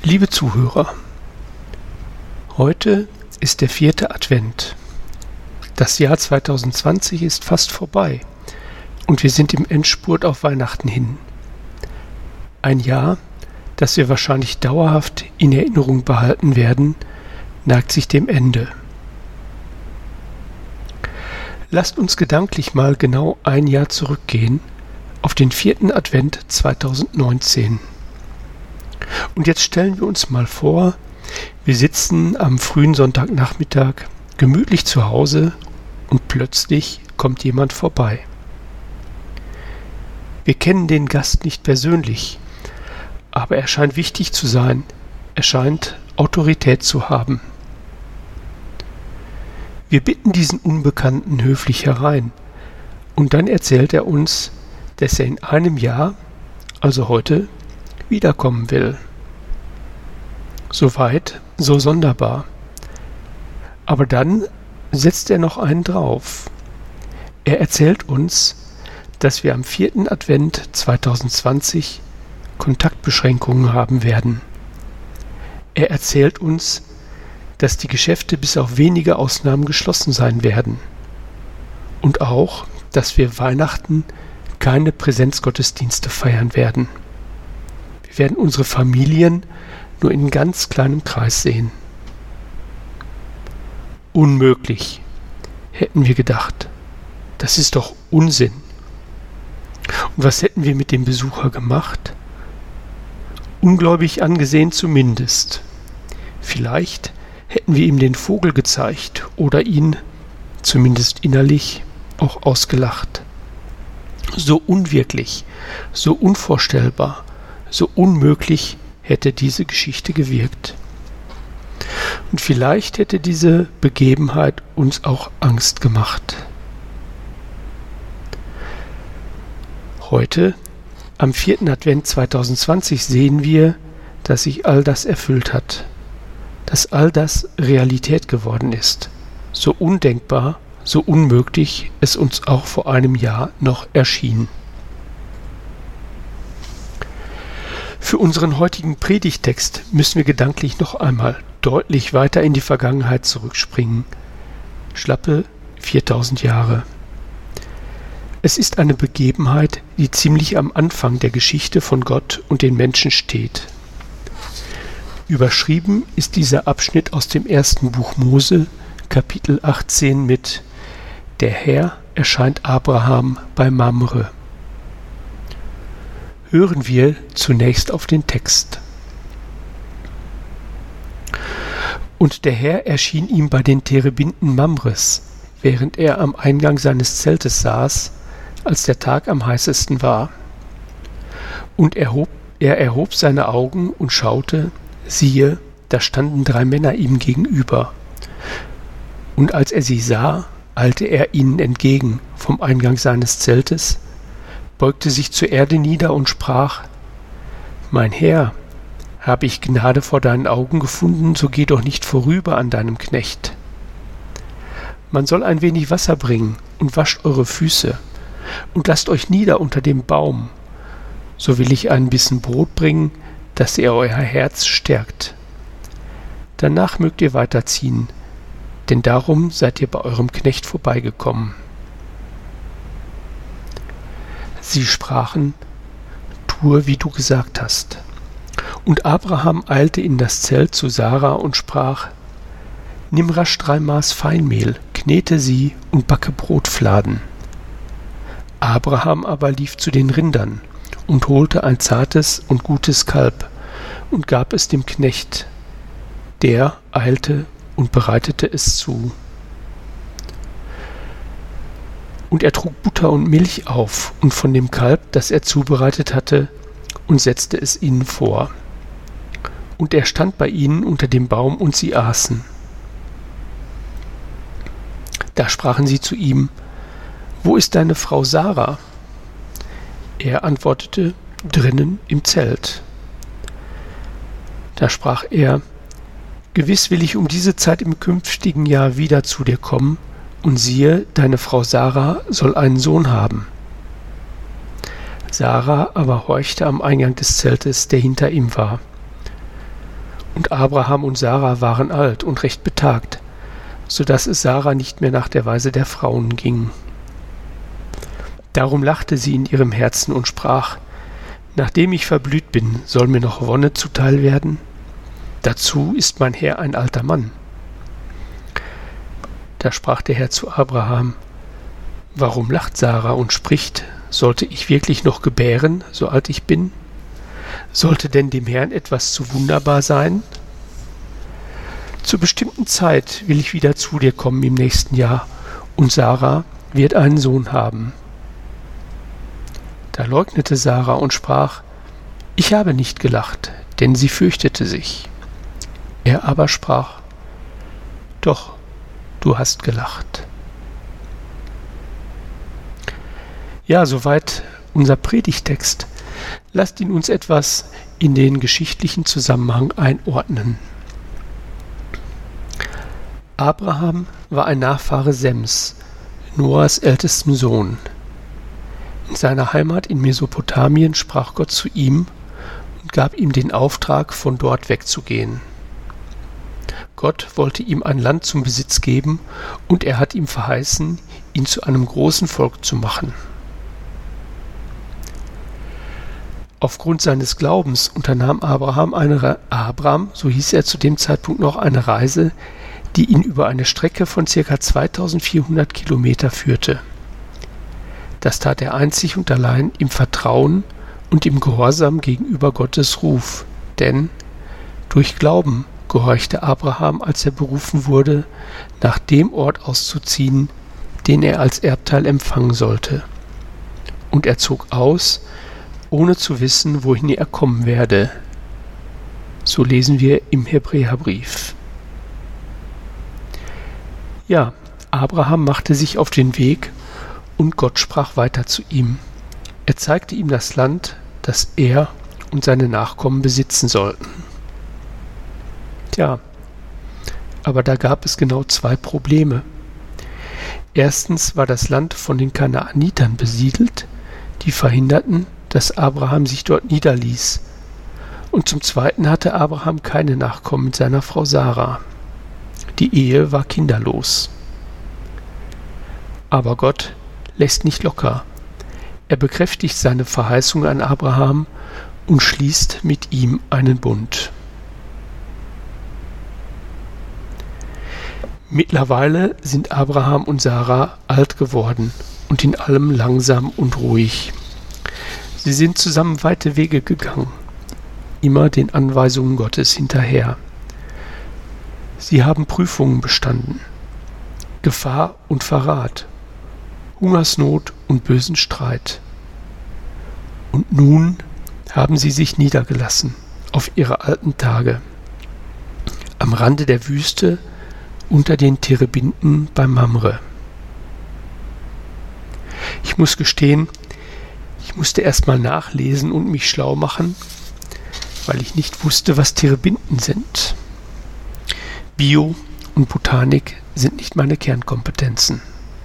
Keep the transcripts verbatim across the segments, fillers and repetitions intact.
Liebe Zuhörer, heute ist der vierte Advent. Das Jahr zwanzig zwanzig ist fast vorbei und wir sind im Endspurt auf Weihnachten hin. Ein Jahr, das wir wahrscheinlich dauerhaft in Erinnerung behalten werden, neigt sich dem Ende. Lasst uns gedanklich mal genau ein Jahr zurückgehen auf den vierten Advent zwanzig neunzehn. Und jetzt stellen wir uns mal vor, wir sitzen am frühen Sonntagnachmittag gemütlich zu Hause und plötzlich kommt jemand vorbei. Wir kennen den Gast nicht persönlich, aber er scheint wichtig zu sein, er scheint Autorität zu haben. Wir bitten diesen Unbekannten höflich herein und dann erzählt er uns, dass er in einem Jahr, also heute, wiederkommen will. So weit, so sonderbar. Aber dann setzt er noch einen drauf. Er erzählt uns, dass wir am vierten Advent zwanzig zwanzig Kontaktbeschränkungen haben werden. Er erzählt uns, dass die Geschäfte bis auf wenige Ausnahmen geschlossen sein werden. Und auch, dass wir Weihnachten keine Präsenzgottesdienste feiern werden. Wir werden unsere Familien nur in ganz kleinem Kreis sehen. Unmöglich, hätten wir gedacht. Das ist doch Unsinn. Und was hätten wir mit dem Besucher gemacht? Ungläubig angesehen zumindest. Vielleicht hätten wir ihm den Vogel gezeigt oder ihn, zumindest innerlich, auch ausgelacht. So unwirklich, so unvorstellbar, so unmöglich hätte diese Geschichte gewirkt. Und vielleicht hätte diese Begebenheit uns auch Angst gemacht. Heute, am vierten Advent zwanzig zwanzig, sehen wir, dass sich all das erfüllt hat, dass all das Realität geworden ist, so undenkbar, so unmöglich es uns auch vor einem Jahr noch erschien. Für unseren heutigen Predigtext müssen wir gedanklich noch einmal deutlich weiter in die Vergangenheit zurückspringen. Schlappe viertausend Jahre. Es ist eine Begebenheit, die ziemlich am Anfang der Geschichte von Gott und den Menschen steht. Überschrieben ist dieser Abschnitt aus dem ersten Buch Mose, Kapitel achtzehn mit Der Herr erscheint Abraham bei Mamre. Hören wir zunächst auf den Text. Und der Herr erschien ihm bei den Terebinden Mamres, während er am Eingang seines Zeltes saß, als der Tag am heißesten war. Und er erhob, er erhob seine Augen und schaute, siehe, da standen drei Männer ihm gegenüber. Und als er sie sah, eilte er ihnen entgegen vom Eingang seines Zeltes, beugte sich zur Erde nieder und sprach: Mein Herr, habe ich Gnade vor deinen Augen gefunden, so geh doch nicht vorüber an deinem Knecht. Man soll ein wenig Wasser bringen und wascht eure Füße und lasst euch nieder unter dem Baum, so will ich einen Bissen Brot bringen, dass ihr euer Herz stärkt. Danach mögt ihr weiterziehen, denn darum seid ihr bei eurem Knecht vorbeigekommen. Sie sprachen: Tue, wie du gesagt hast. Und Abraham eilte in das Zelt zu Sarah und sprach: Nimm rasch drei Maß Feinmehl, knete sie und backe Brotfladen. Abraham aber lief zu den Rindern und holte ein zartes und gutes Kalb und gab es dem Knecht. Der eilte und bereitete es zu. Und er trug Butter und Milch auf und von dem Kalb, das er zubereitet hatte, und setzte es ihnen vor. Und er stand bei ihnen unter dem Baum, und sie aßen. Da sprachen sie zu ihm: Wo ist deine Frau Sarah? Er antwortete: Drinnen im Zelt. Da sprach er: Gewiss will ich um diese Zeit im künftigen Jahr wieder zu dir kommen, und siehe, deine Frau Sarah soll einen Sohn haben. Sarah aber horchte am Eingang des Zeltes, der hinter ihm war. Und Abraham und Sarah waren alt und recht betagt, so dass es Sarah nicht mehr nach der Weise der Frauen ging. Darum lachte sie in ihrem Herzen und sprach: Nachdem ich verblüht bin, soll mir noch Wonne zuteil werden? Dazu ist mein Herr ein alter Mann. Da sprach der Herr zu Abraham: Warum lacht Sarah und spricht: Sollte ich wirklich noch gebären, so alt ich bin? Sollte denn dem Herrn etwas zu wunderbar sein? Zur bestimmten Zeit will ich wieder zu dir kommen im nächsten Jahr, und Sarah wird einen Sohn haben. Da leugnete Sarah und sprach: Ich habe nicht gelacht, denn sie fürchtete sich. Er aber sprach: Doch, du hast gelacht. Ja, soweit unser Predigtext. Lasst ihn uns etwas in den geschichtlichen Zusammenhang einordnen. Abraham war ein Nachfahre Sems, Noahs ältestem Sohn. In seiner Heimat in Mesopotamien sprach Gott zu ihm und gab ihm den Auftrag, von dort wegzugehen. Gott wollte ihm ein Land zum Besitz geben, und er hat ihm verheißen, ihn zu einem großen Volk zu machen. Aufgrund seines Glaubens unternahm Abraham eine Re- Abram, so hieß er zu dem Zeitpunkt noch, eine Reise, die ihn über eine Strecke von ca. zweitausendvierhundert Kilometer führte. Das tat er einzig und allein im Vertrauen und im Gehorsam gegenüber Gottes Ruf, denn durch Glauben gehorchte Abraham, als er berufen wurde, nach dem Ort auszuziehen, den er als Erbteil empfangen sollte. Und er zog aus, ohne zu wissen, wohin er kommen werde. So lesen wir im Hebräerbrief. Ja, Abraham machte sich auf den Weg, und Gott sprach weiter zu ihm. Er zeigte ihm das Land, das er und seine Nachkommen besitzen sollten. Tja, aber da gab es genau zwei Probleme. Erstens war das Land von den Kanaanitern besiedelt, die verhinderten, dass Abraham sich dort niederließ. Und zum Zweiten hatte Abraham keine Nachkommen mit seiner Frau Sarah. Die Ehe war kinderlos. Aber Gott lässt nicht locker. Er bekräftigt seine Verheißung an Abraham und schließt mit ihm einen Bund. Mittlerweile sind Abraham und Sarah alt geworden und in allem langsam und ruhig. Sie sind zusammen weite Wege gegangen, immer den Anweisungen Gottes hinterher. Sie haben Prüfungen bestanden, Gefahr und Verrat, Hungersnot und bösen Streit. Und nun haben sie sich niedergelassen auf ihre alten Tage, am Rande der Wüste unter den Terebinten bei Mamre. Ich muss gestehen, ich musste erst mal nachlesen und mich schlau machen, weil ich nicht wusste, was Terebinten sind. Bio und Botanik sind nicht meine Kernkompetenzen.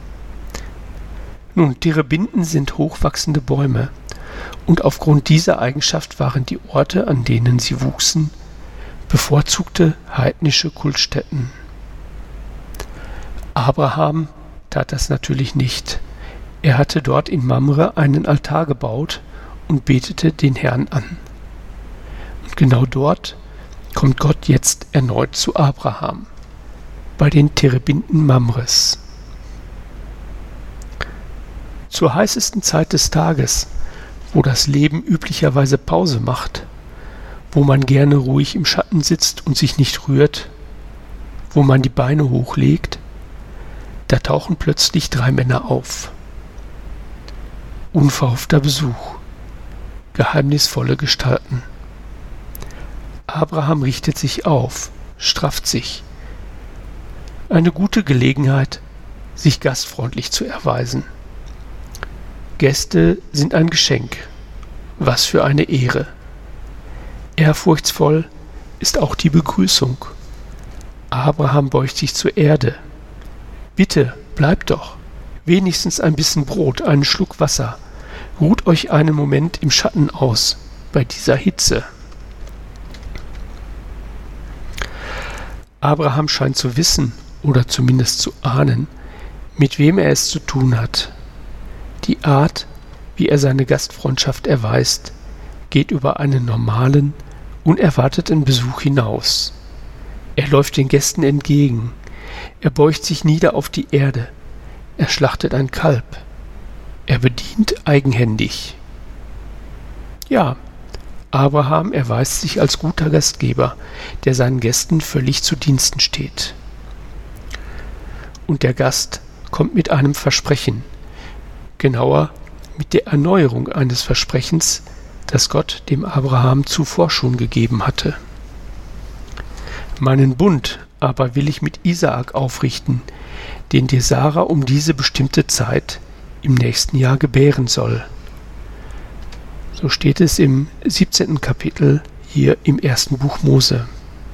Nun, Terebinten sind hochwachsende Bäume, und aufgrund dieser Eigenschaft waren die Orte, an denen sie wuchsen, bevorzugte heidnische Kultstätten. Abraham tat das natürlich nicht. Er hatte dort in Mamre einen Altar gebaut und betete den Herrn an. Und genau dort kommt Gott jetzt erneut zu Abraham, bei den Terebinten Mamres. Zur heißesten Zeit des Tages, wo das Leben üblicherweise Pause macht, wo man gerne ruhig im Schatten sitzt und sich nicht rührt, wo man die Beine hochlegt, da tauchen plötzlich drei Männer auf. Unverhoffter Besuch, geheimnisvolle Gestalten. Abraham richtet sich auf, strafft sich. Eine gute Gelegenheit, sich gastfreundlich zu erweisen. Gäste sind ein Geschenk. Was für eine Ehre. Ehrfurchtsvoll ist auch die Begrüßung. Abraham beugt sich zur Erde. Bitte, bleibt doch. Wenigstens ein bisschen Brot, einen Schluck Wasser. Ruht euch einen Moment im Schatten aus, bei dieser Hitze. Abraham scheint zu wissen oder zumindest zu ahnen, mit wem er es zu tun hat. Die Art, wie er seine Gastfreundschaft erweist, geht über einen normalen, unerwarteten Besuch hinaus. Er läuft den Gästen entgegen, er beugt sich nieder auf die Erde, er schlachtet ein Kalb, er bedient eigenhändig. Ja, Abraham erweist sich als guter Gastgeber, der seinen Gästen völlig zu Diensten steht. Und der Gast kommt mit einem Versprechen, genauer mit der Erneuerung eines Versprechens, das Gott dem Abraham zuvor schon gegeben hatte. Meinen Bund aber will ich mit Isaak aufrichten, den dir Sarah um diese bestimmte Zeit im nächsten Jahr gebären soll. So steht es im siebzehnten Kapitel hier im ersten Buch Mose.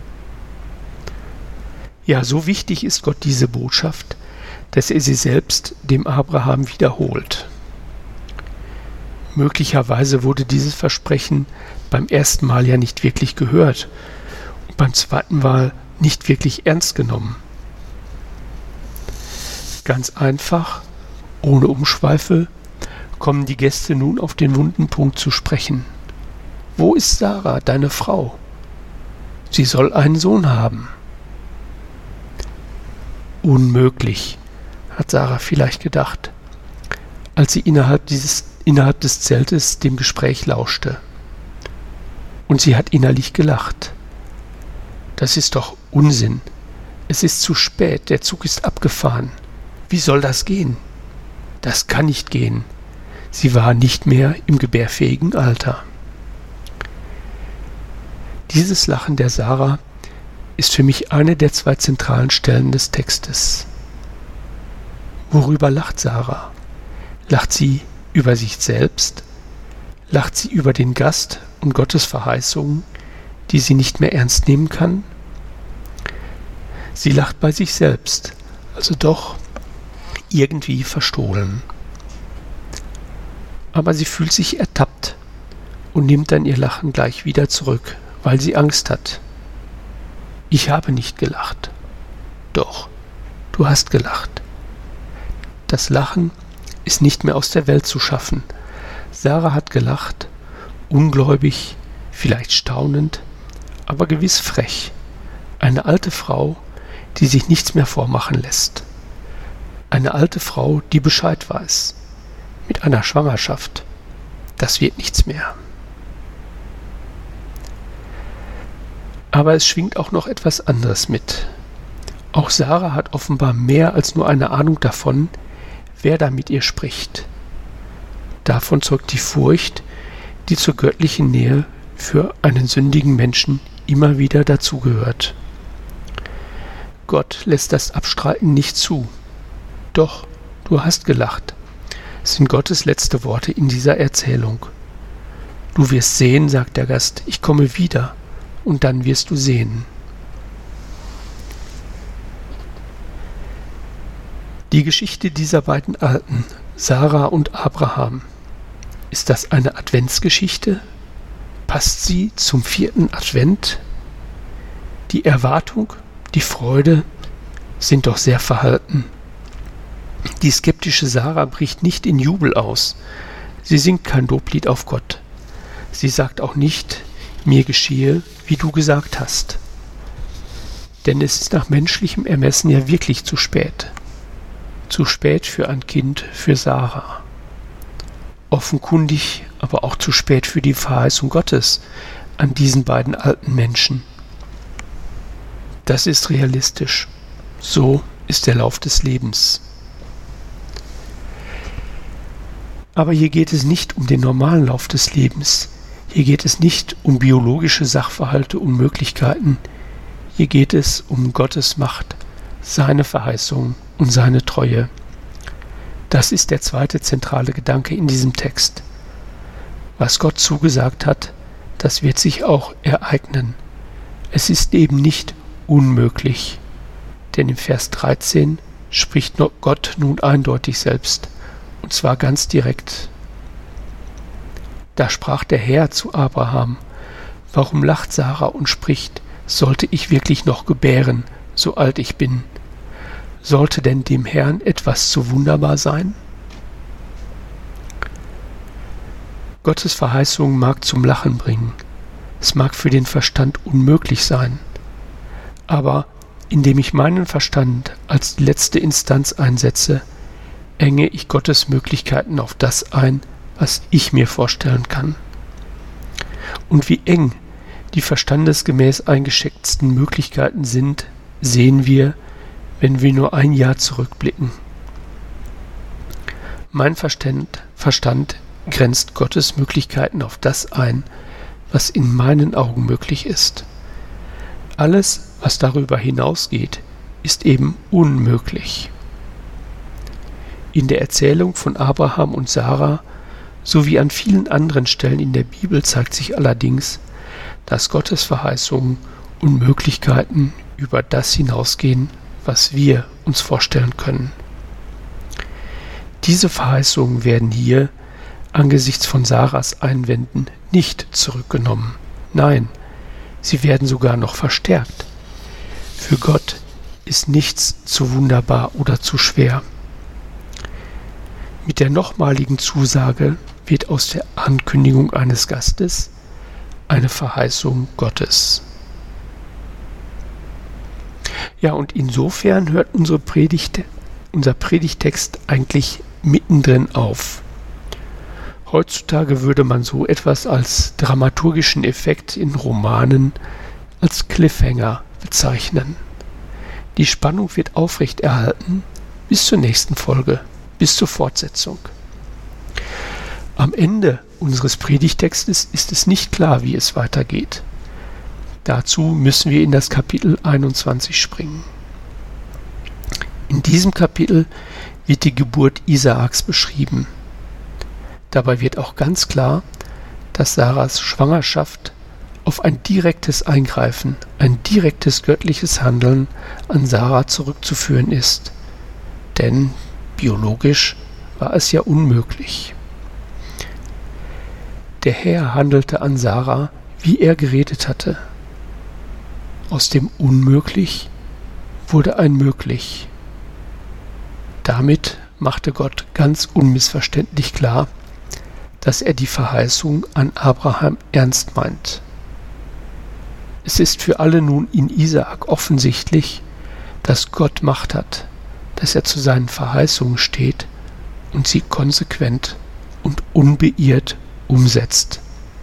Ja, so wichtig ist Gott diese Botschaft, dass er sie selbst dem Abraham wiederholt. Möglicherweise wurde dieses Versprechen beim ersten Mal ja nicht wirklich gehört und beim zweiten Mal nicht wirklich ernst genommen. Ganz einfach, ohne Umschweife, kommen die Gäste nun auf den wunden Punkt zu sprechen. Wo ist Sarah, deine Frau? Sie soll einen Sohn haben. Unmöglich, hat Sarah vielleicht gedacht, als sie innerhalb, dieses, innerhalb des Zeltes dem Gespräch lauschte. Und sie hat innerlich gelacht. Das ist doch Unsinn. Es ist zu spät, der Zug ist abgefahren. Wie soll das gehen? Das kann nicht gehen. Sie war nicht mehr im gebärfähigen Alter. Dieses Lachen der Sarah ist für mich eine der zwei zentralen Stellen des Textes. Worüber lacht Sarah? Lacht sie über sich selbst? Lacht sie über den Gast und Gottes Verheißungen, die sie nicht mehr ernst nehmen kann? Sie lacht bei sich selbst, also doch irgendwie verstohlen. Aber sie fühlt sich ertappt und nimmt dann ihr Lachen gleich wieder zurück, weil sie Angst hat. Ich habe nicht gelacht. Doch, du hast gelacht. Das Lachen ist nicht mehr aus der Welt zu schaffen. Sarah hat gelacht, ungläubig, vielleicht staunend, aber gewiss frech. Eine alte Frau, die sich nichts mehr vormachen lässt. Eine alte Frau, die Bescheid weiß. Mit einer Schwangerschaft. Das wird nichts mehr. Aber es schwingt auch noch etwas anderes mit. Auch Sarah hat offenbar mehr als nur eine Ahnung davon, wer da mit ihr spricht. Davon zeugt die Furcht, die zur göttlichen Nähe für einen sündigen Menschen immer wieder dazugehört. Gott lässt das Abstreiten nicht zu. Doch, du hast gelacht, sind Gottes letzte Worte in dieser Erzählung. Du wirst sehen, sagt der Gast, ich komme wieder, und dann wirst du sehen. Die Geschichte dieser beiden Alten, Sarah und Abraham, ist das eine Adventsgeschichte? Passt sie zum vierten Advent? Die Erwartung, die Freude sind doch sehr verhalten. Die skeptische Sarah bricht nicht in Jubel aus. Sie singt kein Loblied auf Gott. Sie sagt auch nicht, mir geschehe, wie du gesagt hast. Denn es ist nach menschlichem Ermessen ja wirklich zu spät. Zu spät für ein Kind, für Sarah. Offenkundig, aber auch zu spät für die Verheißung Gottes an diesen beiden alten Menschen. Das ist realistisch. So ist der Lauf des Lebens. Aber hier geht es nicht um den normalen Lauf des Lebens. Hier geht es nicht um biologische Sachverhalte und Möglichkeiten. Hier geht es um Gottes Macht, seine Verheißung und seine Treue. Das ist der zweite zentrale Gedanke in diesem Text. Was Gott zugesagt hat, das wird sich auch ereignen. Es ist eben nicht unmöglich. Denn im Vers dreizehn spricht Gott nun eindeutig selbst, und zwar ganz direkt. Da sprach der Herr zu Abraham, warum lacht Sarah und spricht, sollte ich wirklich noch gebären, so alt ich bin? Sollte denn dem Herrn etwas zu wunderbar sein? Gottes Verheißung mag zum Lachen bringen. Es mag für den Verstand unmöglich sein. Aber indem ich meinen Verstand als letzte Instanz einsetze, enge ich Gottes Möglichkeiten auf das ein, was ich mir vorstellen kann. Und wie eng die verstandesgemäß eingeschätzten Möglichkeiten sind, sehen wir, wenn wir nur ein Jahr zurückblicken. Mein Verstand, Verstand grenzt Gottes Möglichkeiten auf das ein, was in meinen Augen möglich ist. Alles, was darüber hinausgeht, ist eben unmöglich. In der Erzählung von Abraham und Sarah sowie an vielen anderen Stellen in der Bibel zeigt sich allerdings, dass Gottes Verheißungen und Möglichkeiten über das hinausgehen, was wir uns vorstellen können. Diese Verheißungen werden hier angesichts von Sarahs Einwänden nicht zurückgenommen. Nein, sie werden sogar noch verstärkt. Für Gott ist nichts zu wunderbar oder zu schwer. Mit der nochmaligen Zusage wird aus der Ankündigung eines Gastes eine Verheißung Gottes. Ja, und insofern hört unsere Predigt, unser Predigtext eigentlich mittendrin auf. Heutzutage würde man so etwas als dramaturgischen Effekt in Romanen als Cliffhanger bezeichnen. Die Spannung wird aufrechterhalten bis zur nächsten Folge, bis zur Fortsetzung. Am Ende unseres Predigtextes ist es nicht klar, wie es weitergeht. Dazu müssen wir in das Kapitel einundzwanzig springen. In diesem Kapitel wird die Geburt Isaaks beschrieben. Dabei wird auch ganz klar, dass Sarahs Schwangerschaft auf ein direktes Eingreifen, ein direktes göttliches Handeln an Sarah zurückzuführen ist. Denn biologisch war es ja unmöglich. Der Herr handelte an Sarah, wie er geredet hatte. Aus dem Unmöglich wurde ein Möglich. Damit machte Gott ganz unmissverständlich klar, dass er die Verheißung an Abraham ernst meint. Es ist für alle nun in Isaak offensichtlich, dass Gott Macht hat, dass er zu seinen Verheißungen steht und sie konsequent und unbeirrt umsetzt.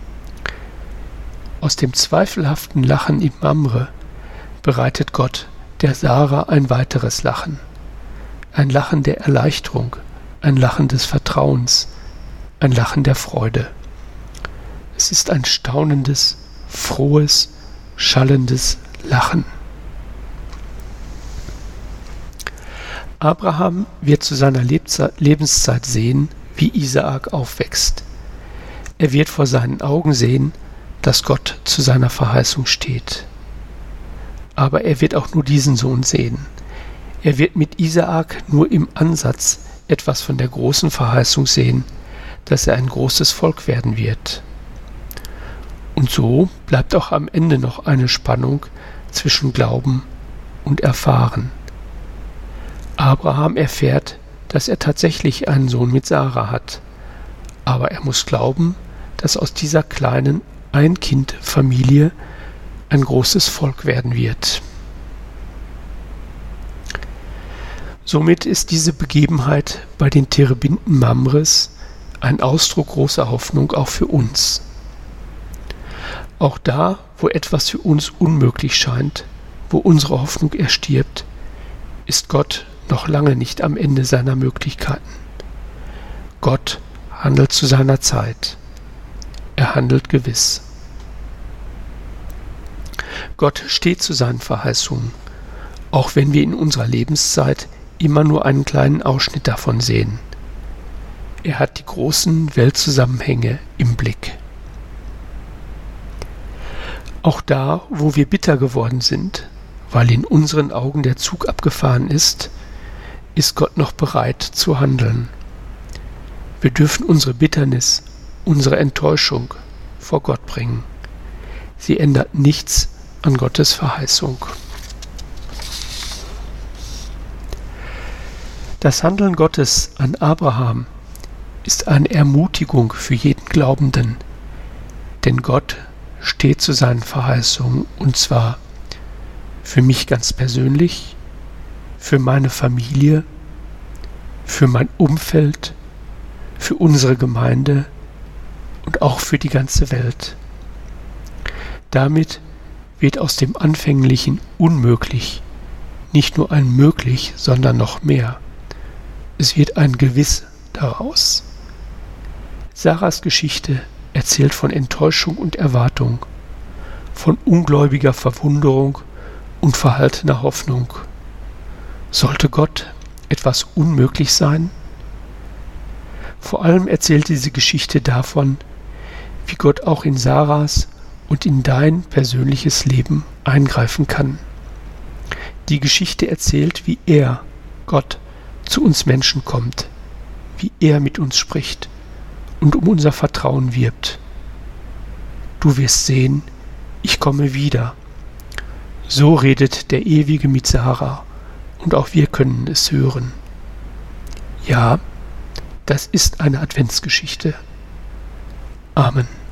Aus dem zweifelhaften Lachen in Mamre bereitet Gott der Sarah ein weiteres Lachen. Ein Lachen der Erleichterung, ein Lachen des Vertrauens, ein Lachen der Freude. Es ist ein staunendes, frohes, schallendes Lachen. Abraham wird zu seiner Lebenszeit sehen, wie Isaak aufwächst. Er wird vor seinen Augen sehen, dass Gott zu seiner Verheißung steht. Aber er wird auch nur diesen Sohn sehen. Er wird mit Isaak nur im Ansatz etwas von der großen Verheißung sehen, dass er ein großes Volk werden wird. Und so bleibt auch am Ende noch eine Spannung zwischen Glauben und Erfahren. Abraham erfährt, dass er tatsächlich einen Sohn mit Sarah hat, aber er muss glauben, dass aus dieser kleinen Ein-Kind-Familie ein großes Volk werden wird. Somit ist diese Begebenheit bei den Terebinden Mamres ein Ausdruck großer Hoffnung auch für uns. Auch da, wo etwas für uns unmöglich scheint, wo unsere Hoffnung erstirbt, ist Gott noch lange nicht am Ende seiner Möglichkeiten. Gott handelt zu seiner Zeit. Er handelt gewiss. Gott steht zu seinen Verheißungen, auch wenn wir in unserer Lebenszeit immer nur einen kleinen Ausschnitt davon sehen. Er hat die großen Weltzusammenhänge im Blick. Auch da, wo wir bitter geworden sind, weil in unseren Augen der Zug abgefahren ist, ist Gott noch bereit zu handeln. Wir dürfen unsere Bitternis, unsere Enttäuschung vor Gott bringen. Sie ändert nichts an Gottes Verheißung. Das Handeln Gottes an Abraham ist eine Ermutigung für jeden Glaubenden, denn Gott steht zu seinen Verheißungen, und zwar für mich ganz persönlich, für meine Familie, für mein Umfeld, für unsere Gemeinde und auch für die ganze Welt. Damit wird aus dem anfänglichen Unmöglich nicht nur ein Möglich, sondern noch mehr. Es wird ein Gewiss daraus. Sarahs Geschichte erzählt von Enttäuschung und Erwartung, von ungläubiger Verwunderung und verhaltener Hoffnung. Sollte Gott etwas unmöglich sein? Vor allem erzählt diese Geschichte davon, wie Gott auch in Sarahs und in dein persönliches Leben eingreifen kann. Die Geschichte erzählt, wie er, Gott, zu uns Menschen kommt, wie er mit uns spricht und um unser Vertrauen wirbt. Du wirst sehen, ich komme wieder. So redet der Ewige mit Sarah, und auch wir können es hören. Ja, das ist eine Adventsgeschichte. Amen.